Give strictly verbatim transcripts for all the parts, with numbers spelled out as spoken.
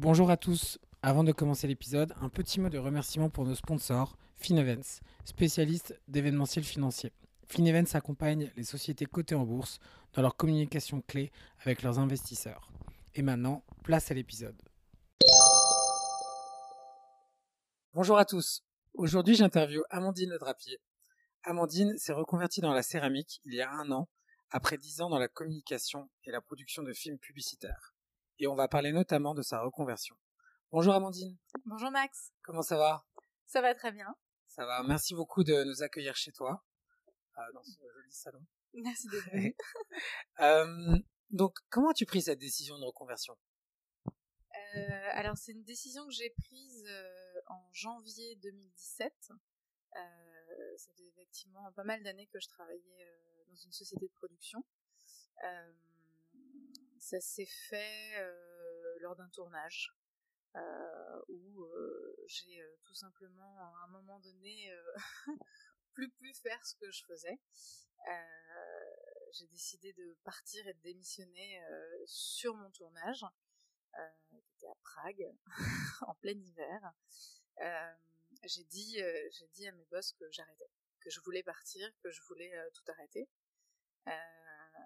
Bonjour à tous. Avant de commencer l'épisode, un petit mot de remerciement pour nos sponsors, Finevents, spécialiste d'événementiel financier. Finevents accompagne les sociétés cotées en bourse dans leur communication clé avec leurs investisseurs. Et maintenant, place à l'épisode. Bonjour à tous. Aujourd'hui, j'interviewe Amandine Le Drapier. Amandine s'est reconvertie dans la céramique il y a un an, après dix ans dans la communication et la production de films publicitaires. Et on va parler notamment de sa reconversion. Bonjour Amandine. Bonjour Max. Comment ça va ? Ça va très bien. Ça va. Merci beaucoup de nous accueillir chez toi, euh, dans ce joli salon. Merci d'être venu. euh, donc, comment as-tu pris cette décision de reconversion ? euh, Alors, c'est une décision que j'ai prise euh, en janvier deux mille dix-sept. Euh, ça fait effectivement pas mal d'années que je travaillais euh, dans une société de production. Euh, ça s'est fait euh, lors d'un tournage. Euh, où euh, j'ai euh, tout simplement à un moment donné euh, plus pu faire ce que je faisais. Euh, j'ai décidé de partir et de démissionner euh, sur mon tournage, euh, qui était à Prague, en plein hiver. Euh, j'ai dit, euh, j'ai dit à mes boss que j'arrêtais, que je voulais partir, que je voulais euh, tout arrêter. Euh,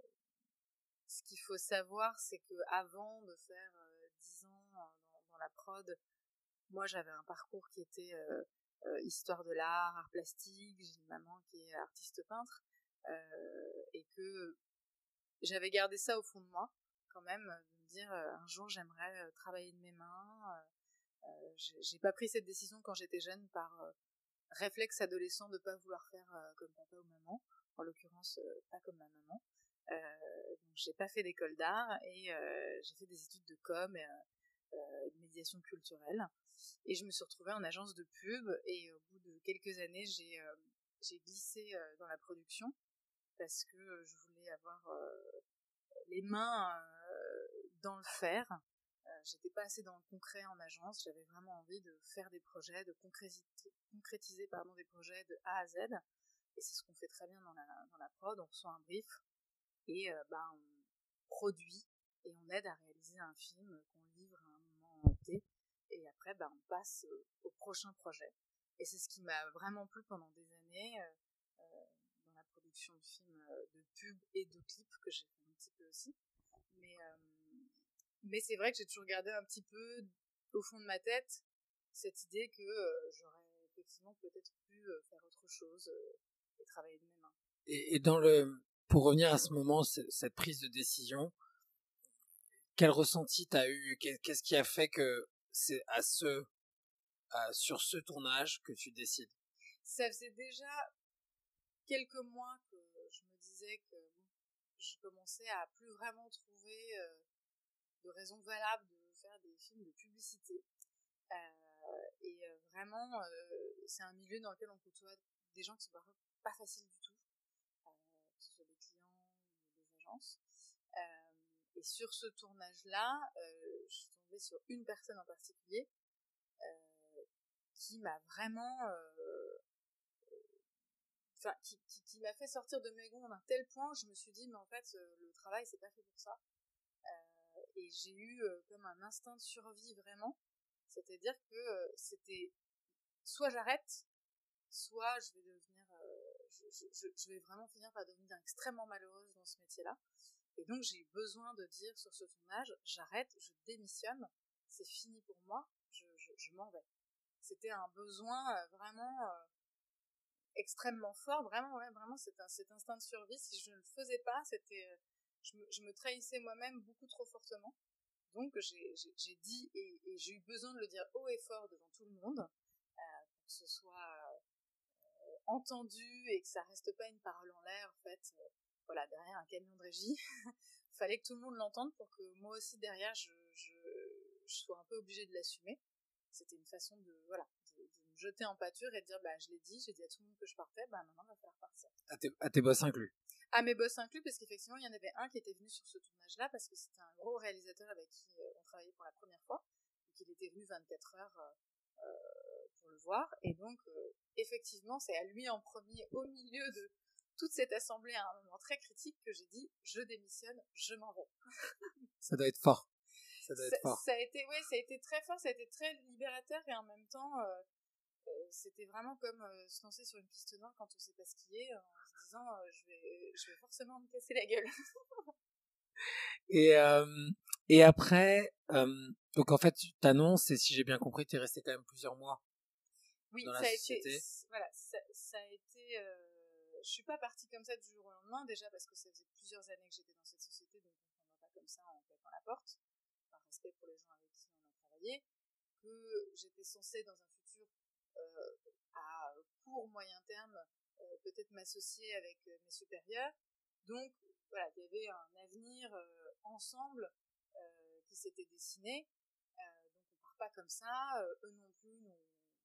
ce qu'il faut savoir, c'est que avant de faire euh, dix ans dans, dans la prod, moi j'avais un parcours qui était euh, euh, histoire de l'art, art plastique. J'ai une maman qui est artiste peintre euh, et que j'avais gardé ça au fond de moi quand même, de me dire euh, un jour j'aimerais euh, travailler de mes mains. Euh, j'ai, j'ai pas pris cette décision quand j'étais jeune par euh, réflexe adolescent de pas vouloir faire euh, comme papa ou maman, en l'occurrence euh, pas comme ma maman. Euh, donc j'ai pas fait d'école d'art et euh, j'ai fait des études de com et euh, de médiation culturelle et je me suis retrouvée en agence de pub et au bout de quelques années j'ai, euh, j'ai glissé euh, dans la production parce que je voulais avoir euh, les mains euh, dans le faire. Euh, j'étais pas assez dans le concret en agence, j'avais vraiment envie de faire des projets, de concrétiser, concrétiser pardon, des projets de A à Z et c'est ce qu'on fait très bien dans la, dans la prod. On reçoit un brief et euh, bah, on produit et on aide à réaliser un film qu'on livre à un moment T et après bah, on passe euh, au prochain projet et c'est ce qui m'a vraiment plu pendant des années euh, euh, dans la production de films euh, de pub et de clips que j'ai fait un petit peu aussi mais, euh, mais c'est vrai que j'ai toujours gardé un petit peu au fond de ma tête cette idée que euh, j'aurais effectivement peut-être pu euh, faire autre chose euh, et travailler de mes mains. Et, et dans le, pour revenir à ce moment, cette prise de décision, quel ressenti t'as eu ? Qu'est-ce qui a fait que c'est à ce, à, sur ce tournage que tu décides ? Ça faisait déjà quelques mois que je me disais que bon, je commençais à plus vraiment trouver euh, de raisons valables de faire des films de publicité. Euh, et euh, vraiment, euh, c'est un milieu dans lequel on côtoie des gens qui sont parfois pas faciles du tout, euh, que ce soit des clients ou des agences. Euh, et sur ce tournage-là, euh, je suis tombée sur une personne en particulier euh, qui m'a vraiment... Euh, Enfin, qui, qui, qui m'a fait sortir de mes gonds d'un tel point, je me suis dit, mais en fait, euh, le travail, c'est pas fait pour ça. Euh, et j'ai eu euh, comme un instinct de survie, vraiment. C'est-à-dire que euh, c'était soit j'arrête, soit je vais devenir, euh, je, je, je vais vraiment finir par devenir extrêmement malheureuse dans ce métier-là. Et donc, j'ai eu besoin de dire sur ce tournage, j'arrête, je démissionne, c'est fini pour moi, je, je, je m'en vais. C'était un besoin euh, vraiment... Euh, extrêmement fort, vraiment, ouais, vraiment, c'est un, cet instinct de survie. Si je ne le faisais pas, c'était, euh, je, me, je me trahissais moi-même beaucoup trop fortement. Donc, j'ai, j'ai, j'ai dit, et, et j'ai eu besoin de le dire haut et fort devant tout le monde, euh, pour que ce soit euh, entendu et que ça reste pas une parole en l'air, en fait. Euh, voilà, derrière un camion de régie, il fallait que tout le monde l'entende pour que moi aussi, derrière, je, je, je sois un peu obligée de l'assumer. C'était une façon de, voilà, de, de me jeter en pâture et de dire, bah, je l'ai dit, j'ai dit à tout le monde que je partais, bah, maintenant, il va falloir partir. À tes, à tes boss inclus. À mes boss inclus, parce qu'effectivement, il y en avait un qui était venu sur ce tournage-là, parce que c'était un gros réalisateur avec qui euh, on travaillait pour la première fois. Donc, il était venu vingt-quatre heures euh, euh, pour le voir. Et donc, euh, effectivement, c'est à lui en premier, au milieu de toute cette assemblée, à un moment très critique, que j'ai dit, je démissionne, je m'en vais. Ça doit être fort. Ça doit être fort. Ça a été, ouais, ça a été très fort, ça a été très libérateur et en même temps, euh, euh, c'était vraiment comme euh, se lancer sur une piste noire quand on sait pas skier, en se disant euh, je vais, je vais forcément me casser la gueule. Et euh, et après, euh, donc en fait, tu t'annonces et si j'ai bien compris, tu es resté quand même plusieurs mois. Oui, dans ça la a société. été, voilà, ça, ça a été. Euh, je suis pas partie comme ça du jour au lendemain déjà parce que ça faisait plusieurs années que j'étais dans cette société, donc on ne va pas comme ça en claquant la porte, par respect pour les gens avec qui on a travaillé. Que j'étais censée dans un futur euh, à court moyen terme euh, peut-être m'associer avec euh, mes supérieurs. Donc voilà, il y avait un avenir euh, ensemble euh, qui s'était dessiné. Euh, donc on part pas comme ça. Euh, eux non plus n'ont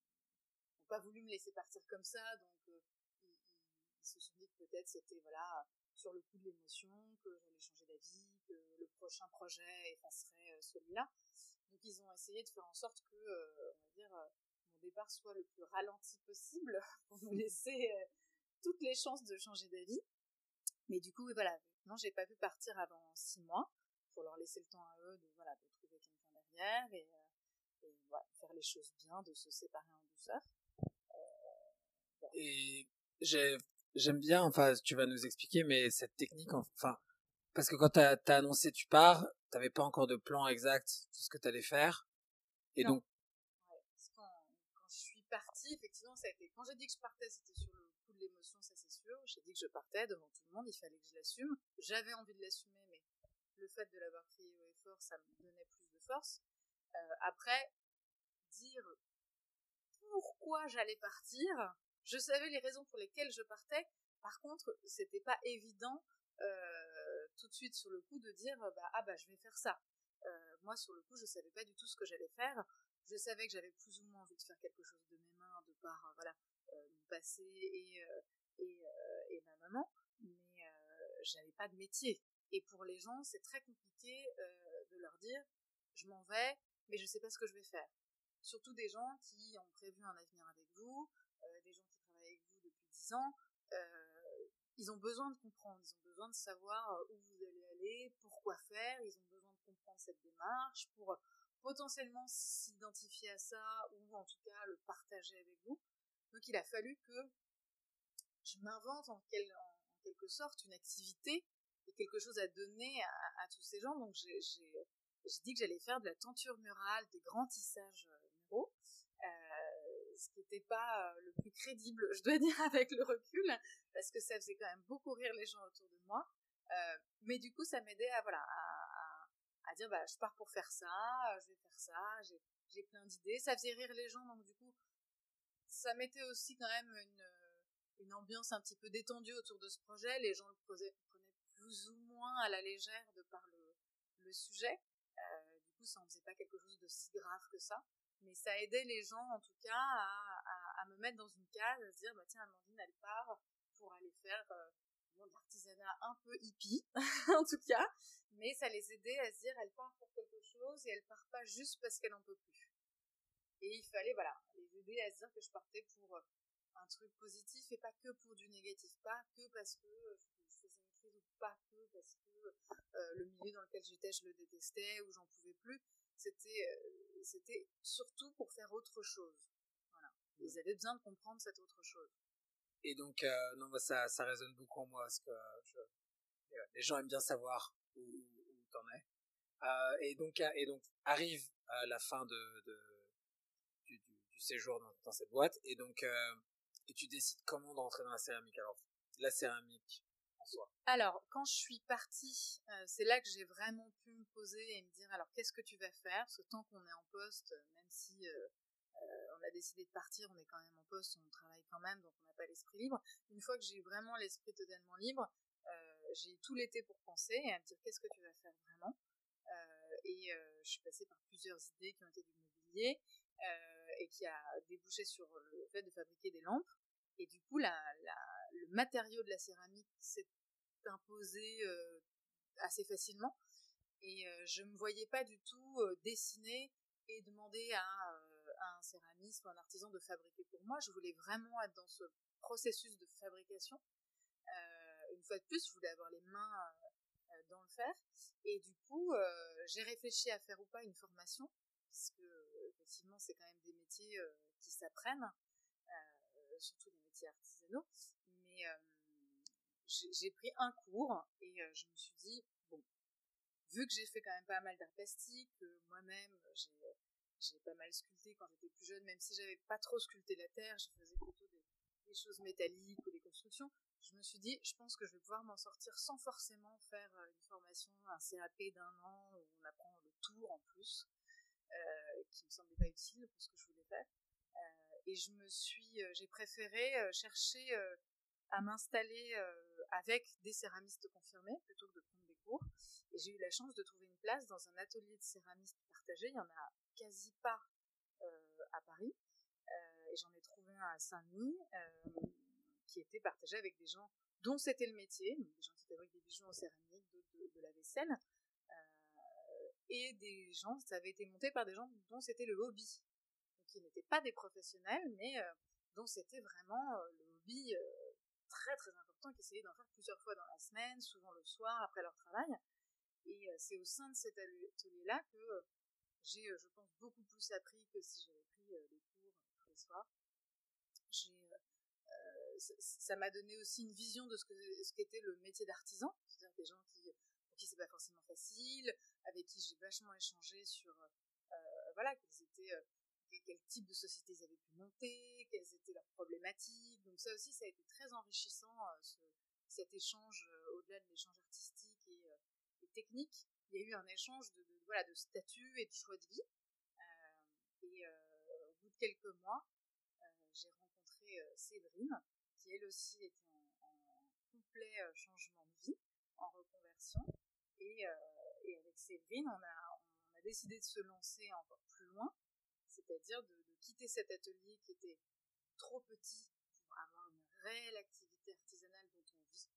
pas voulu me laisser partir comme ça. Donc euh, ils, ils, ils se sont dit que peut-être c'était voilà sur le coup de l'émotion, que j'allais changer d'avis, que le prochain projet effacerait euh, celui-là. Donc ils ont essayé de faire en sorte que, euh, on va dire, euh, mon départ soit le plus ralenti possible pour me laisser euh, toutes les chances de changer d'avis. Mais du coup, voilà, non, j'ai pas pu partir avant six mois pour leur laisser le temps à eux de voilà de trouver quelqu'un derrière et, euh, et voilà, faire les choses bien, de se séparer en douceur. Euh, voilà. Et j'ai, j'aime bien, enfin, tu vas nous expliquer, mais cette technique, enfin, parce que quand t'as, t'as annoncé tu pars, t'avais pas encore de plan exact de ce que t'allais faire. Et non. donc, Ouais, parce que quand, quand je suis partie, effectivement, ça a été, quand j'ai dit que je partais, c'était sur le coup de l'émotion, ça c'est sûr. J'ai dit que je partais devant tout le monde, il fallait que je l'assume. J'avais envie de l'assumer, mais le fait de l'avoir pris haut et fort, ça me donnait plus de force. Euh, après, dire pourquoi j'allais partir, je savais les raisons pour lesquelles je partais. Par contre, c'était pas évident euh, tout de suite sur le coup de dire bah ah bah je vais faire ça. Euh, moi sur le coup, je savais pas du tout ce que j'allais faire. Je savais que j'avais plus ou moins envie de faire quelque chose de mes mains, de par euh, voilà euh, mon passé et euh, et, euh, et ma maman, mais euh, j'avais pas de métier. Et pour les gens, c'est très compliqué euh, de leur dire je m'en vais, mais je sais pas ce que je vais faire. Surtout des gens qui ont prévu un avenir avec vous, euh, des gens qui travaillent avec vous depuis dix ans, euh, ils ont besoin de comprendre, ils ont besoin de savoir où vous allez aller, pourquoi faire, ils ont besoin de comprendre cette démarche pour potentiellement s'identifier à ça ou en tout cas le partager avec vous. Donc il a fallu que je m'invente en, quel, en, en quelque sorte une activité et quelque chose à donner à, à tous ces gens. Donc j'ai, j'ai, j'ai dit que j'allais faire de la tenture murale, des grands tissages muraux, euh, ce qui n'était pas le plus crédible, je dois dire, avec le recul, parce que ça faisait quand même beaucoup rire les gens autour de moi. Euh, mais du coup, ça m'aidait à, voilà, à, à, à dire, bah, je pars pour faire ça, je vais faire ça, j'ai, j'ai plein d'idées. Ça faisait rire les gens, donc du coup, ça mettait aussi quand même une, une ambiance un petit peu détendue autour de ce projet. Les gens le prenaient plus ou moins à la légère de par le, le sujet. Euh, du coup, ça en faisait pas quelque chose de si grave que ça. Mais ça aidait les gens, en tout cas, à, à, à me mettre dans une case, à se dire, bah tiens, Amandine, elle part pour aller faire euh, bon, de l'artisanat un peu hippie, en tout cas. Mais ça les aidait à se dire, elle part pour quelque chose et elle part pas juste parce qu'elle en peut plus. Et il fallait, voilà, les aider à se dire que je partais pour un truc positif et pas que pour du négatif. Pas que parce que je faisais une crise ou pas que parce que euh, le milieu dans lequel j'étais, je le détestais ou j'en pouvais plus. C'était, euh, c'était surtout pour faire autre chose. Voilà. Ils avaient besoin de comprendre cette autre chose. Et donc, euh, non, bah, ça, ça résonne beaucoup en moi parce que je, les gens aiment bien savoir où, où, où t'en es. Euh, et donc, et donc arrive à la fin de, de du, du, du séjour dans, dans cette boîte et donc euh, et tu décides comment d'entrer dans la céramique. Alors la céramique en soi. Alors quand je suis partie, euh, c'est là que j'ai vraiment pu me poser et me dire alors qu'est-ce que tu vas faire, parce que tant qu'on est en poste, même si euh, euh, on a décidé de partir, on est quand même en poste, on travaille quand même, donc on n'a pas l'esprit libre. Une fois que j'ai eu vraiment l'esprit totalement libre, euh, j'ai eu tout l'été pour penser et à me dire qu'est-ce que tu vas faire vraiment. Euh, et euh, je suis passée par plusieurs idées qui ont été du mobilier euh, et qui a débouché sur le fait de fabriquer des lampes. Et du coup, la, la, le matériau de la céramique s'est imposé euh, assez facilement. Et euh, je ne me voyais pas du tout euh, dessiner et demander à, euh, à un céramiste ou un artisan de fabriquer pour moi. Je voulais vraiment être dans ce processus de fabrication. Euh, une fois de plus, je voulais avoir les mains euh, dans le faire. Et du coup, euh, j'ai réfléchi à faire ou pas une formation, puisque effectivement, c'est quand même des métiers euh, qui s'apprennent, euh, surtout les métiers artisanaux. Mais euh, j'ai, j'ai pris un cours et euh, je me suis dit, bon, vu que j'ai fait quand même pas mal d'art plastique, que moi-même, j'ai, j'ai pas mal sculpté quand j'étais plus jeune, même si j'avais pas trop sculpté la terre, je faisais plutôt des, des choses métalliques ou des constructions, je me suis dit, je pense que je vais pouvoir m'en sortir sans forcément faire une formation, un C A P d'un an où on apprend le tour en plus, euh, qui me semblait pas utile pour ce que je voulais faire. Euh, et je me suis, euh, j'ai préféré euh, chercher euh, à m'installer euh, avec des céramistes confirmés plutôt que de prendre des cours. Et j'ai eu la chance de trouver une place dans un atelier de céramistes partagé. Il y en a quasi pas euh, à Paris. Euh, et j'en ai trouvé un à Saint-Denis euh, qui était partagé avec des gens dont c'était le métier, donc des gens qui fabriquent des bijoux en céramique, d'autres de, de la vaisselle, euh, et des gens, ça avait été monté par des gens dont c'était le hobby, donc qui n'étaient pas des professionnels, mais euh, dont c'était vraiment euh, le hobby euh, très très important, qui essayaient d'en faire plusieurs fois dans la semaine, souvent le soir après leur travail. Et euh, c'est au sein de cet atelier-là que euh, j'ai, euh, je pense, beaucoup plus appris que si j'avais pris euh, des cours euh, tous les soirs. J'ai, euh, ça, ça m'a donné aussi une vision de ce, que, ce qu'était le métier d'artisan, c'est-à-dire des gens qui, pour qui c'est pas forcément facile, avec qui j'ai vachement échangé sur, euh, voilà, quels étaient, euh, quel type de société ils avaient pu monter, quelles étaient leurs problématiques. Donc ça aussi, ça a été très enrichissant, euh, ce, cet échange, euh, au-delà de l'échange artistique et, euh, et technique. Il y a eu un échange de, de, voilà, de statut et de choix de vie. Euh, et euh, au bout de quelques mois, euh, j'ai rencontré euh, Séverine, qui elle aussi était en, en complet euh, changement de vie, en reconversion. Et, euh, et avec Séverine, on a, on a décidé de se lancer encore plus loin, c'est-à-dire de, de quitter cet atelier qui était trop petit pour avoir une réelle activité artisanale dont on vit.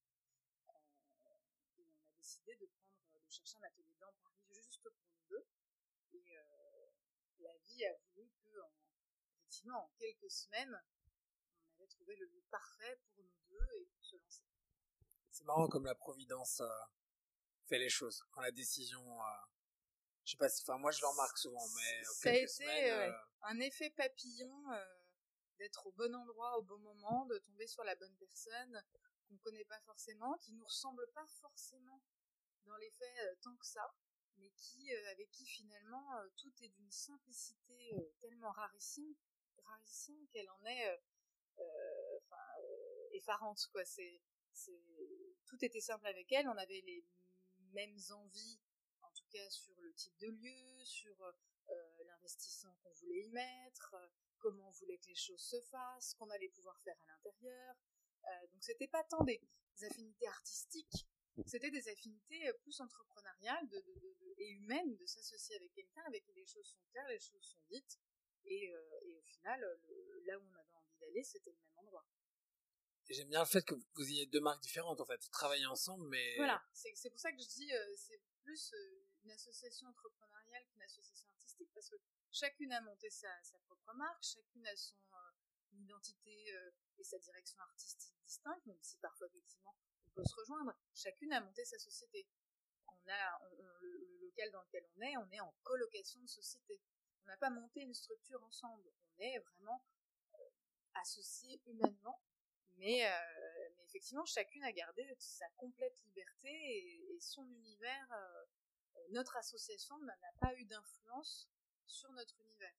Euh, et on a décidé de prendre, de chercher un atelier dans Paris juste pour nous deux. Et euh, la vie a voulu que, en, effectivement, en quelques semaines, on avait trouvé le lieu parfait pour nous deux et pour se lancer. C'est marrant comme la Providence euh, fait les choses. Quand la décision, euh, je sais pas, si, enfin moi je le remarque souvent, mais ça quelques a été semaines, euh, euh... un effet papillon, euh, d'être au bon endroit au bon moment, de tomber sur la bonne personne qu'on ne connaît pas forcément, qui nous ressemble pas forcément dans les faits euh, tant que ça, mais qui, euh, avec qui finalement euh, tout est d'une simplicité euh, tellement rarissime, rarissime qu'elle en est, euh, enfin, euh, effarante quoi. C'est, c'est, tout était simple avec elle. On avait les mêmes envies, en tout cas sur le type de lieu, sur euh, l'investissement qu'on voulait y mettre, euh, comment on voulait que les choses se fassent, qu'on allait pouvoir faire à l'intérieur. Euh, donc c'était pas tant des, des affinités artistiques, c'était des affinités plus entrepreneuriales de, de, de, de, et humaines, de s'associer avec quelqu'un avec qui les choses sont claires, les choses sont dites, et, euh, et au final, le, là où on avait envie d'aller, c'était le même endroit. Et j'aime bien le fait que vous ayez deux marques différentes, en fait, vous travaillez ensemble, mais... Voilà, c'est, c'est pour ça que je dis, euh, c'est plus euh, une association entrepreneuriale qu'une association artistique, parce que chacune a monté sa, sa propre marque, chacune a son euh, identité euh, et sa direction artistique distincte, même si parfois, effectivement, on peut se rejoindre. Chacune a monté sa société. On a on, on, le, le local dans lequel on est, on est en colocation de société. On n'a pas monté une structure ensemble. On est vraiment euh, associés humainement, mais, euh, mais effectivement, chacune a gardé sa complète liberté et, et son univers. Euh, notre association n'a pas eu d'influence sur notre univers.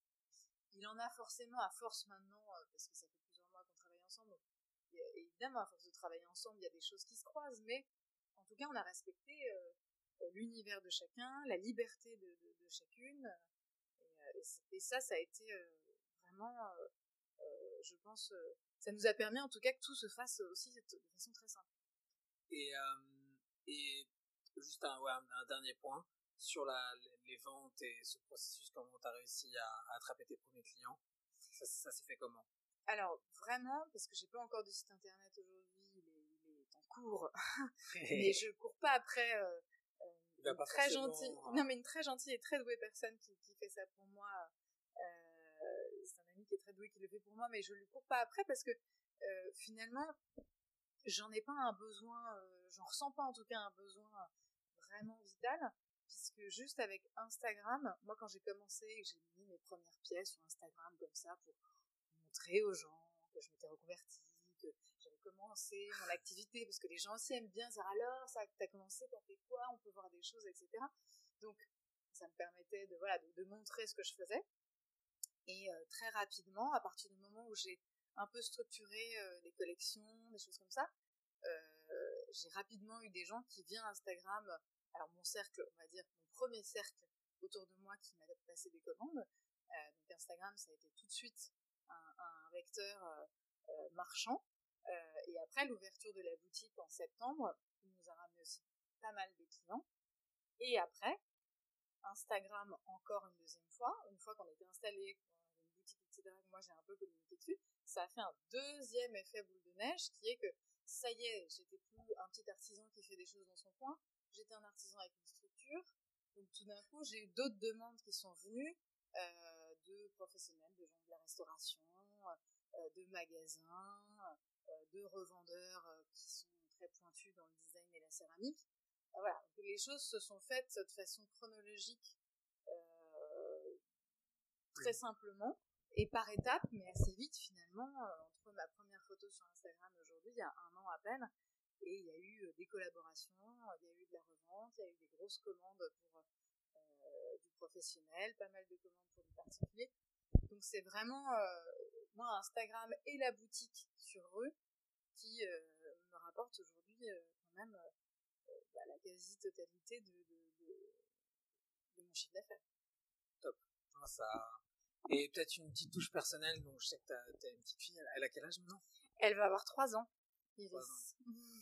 Il en a forcément à force maintenant, euh, parce que ça fait plusieurs mois qu'on travaille ensemble. Donc, et, évidemment, à force de travailler ensemble, il y a des choses qui se croisent, mais en tout cas, on a respecté euh, l'univers de chacun, la liberté de, de, de chacune, et, et, et ça, ça a été euh, vraiment, euh, euh, je pense, euh, ça nous a permis en tout cas que tout se fasse aussi de façon très simple. Et, euh, et juste un, ouais, un, un dernier point sur la, les ventes et ce processus, comment tu as réussi à, à attraper tes premiers clients, ça, ça s'est fait comment? Alors vraiment, parce que j'ai pas encore de site internet aujourd'hui, il est, il est en cours, mais je cours pas après euh, une pas très gentille, hein. non mais une très gentille et très douée personne qui, qui fait ça pour moi. Euh, c'est un ami qui est très doué qui le fait pour moi, mais je lui cours pas après parce que euh, finalement, j'en ai pas un besoin, euh, j'en ressens pas en tout cas un besoin vraiment vital, puisque juste avec Instagram, moi quand j'ai commencé, j'ai mis mes premières pièces sur Instagram comme ça pour montrer aux gens que je m'étais reconvertie, que j'avais commencé mon activité, parce que les gens aussi aiment bien dire alors, ça, t'as commencé, t'as fait quoi, on peut voir des choses, et cetera. Donc ça me permettait de, voilà, de, de montrer ce que je faisais. Et euh, très rapidement, à partir du moment où j'ai un peu structuré euh, des collections, des choses comme ça, euh, j'ai rapidement eu des gens qui, via Instagram, alors mon cercle, on va dire, mon premier cercle autour de moi qui m'a passé des commandes, euh, donc Instagram, ça a été tout de suite un, un vecteur euh, euh, marchand, euh, et après l'ouverture de la boutique en septembre, il nous a ramené aussi pas mal de clients, et après, Instagram encore une deuxième fois, une fois qu'on était installé, qu'on avait une boutique, et cetera, que moi j'ai un peu communiqué dessus, ça a fait un deuxième effet boule de neige qui est que ça y est, j'étais plus un petit artisan qui fait des choses dans son coin, j'étais un artisan avec une structure, donc tout d'un coup j'ai eu d'autres demandes qui sont venues, euh, de professionnels, de gens de la restauration, euh, de magasins, euh, de revendeurs euh, qui sont très pointus dans le design et la céramique. Voilà, donc les choses se sont faites de façon chronologique, euh, très simplement, et par étapes, mais assez vite finalement, euh, entre ma première photo sur Instagram aujourd'hui, il y a un an à peine, et il y a eu des collaborations, il y a eu de la revente, il y a eu des grosses commandes pour euh, du professionnel, pas mal de commandes pour du particulier. Donc c'est vraiment, euh, moi, Instagram et la boutique sur Rue qui euh, me rapportent aujourd'hui euh, quand même euh, bah, la quasi-totalité de, de, de, de mon chiffre d'affaires. Top. Ah, ça... Et peut-être une petite touche personnelle, donc je sais que t'as, t'as une petite fille, elle a quel âge maintenant? Elle va avoir trois ans, Iris.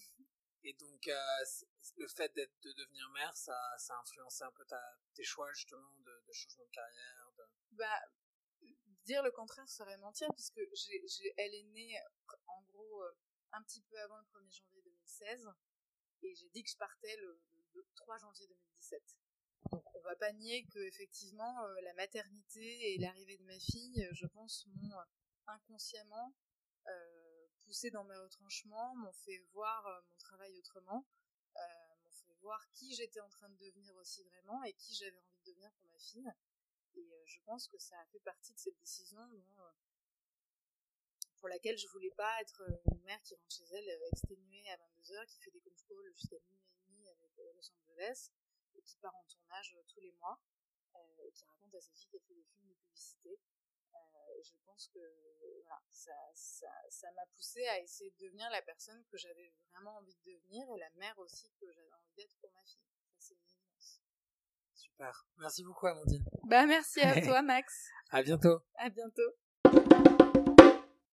Et donc, euh, le fait d'être, de devenir mère, ça, ça a influencé un peu ta, tes choix, justement, de, de changement de carrière de... Bah, dire le contraire serait mentir, puisque j'ai, j'ai, elle est née, en gros, un petit peu avant le premier janvier deux mille seize, et j'ai dit que je partais le, le, le trois janvier deux mille dix-sept. Donc, on va pas nier que, effectivement, euh, la maternité et l'arrivée de ma fille, je pense, m'ont inconsciemment euh, poussé dans mes retranchements, m'ont fait voir euh, mon travail autrement, euh, m'ont fait voir qui j'étais en train de devenir aussi vraiment et qui j'avais envie de devenir pour ma fille. Et euh, je pense que ça a fait partie de cette décision dont, euh, pour laquelle je voulais pas être une mère qui rentre chez elle euh, exténuée à vingt-deux heures, qui fait des conf calls jusqu'à minuit et demi avec euh, Los Angeles, et qui part en tournage euh, tous les mois, euh, et qui raconte à sa fille qu'elle fait des films de publicité. Euh, et je pense que voilà, ça, ça, ça m'a poussée à essayer de devenir la personne que j'avais vraiment envie de devenir, et la mère aussi que j'avais envie d'être pour ma fille. Ça, c'est une évidence. Super. Merci beaucoup, Amandine. Bah, merci à toi, Max. À bientôt. À bientôt.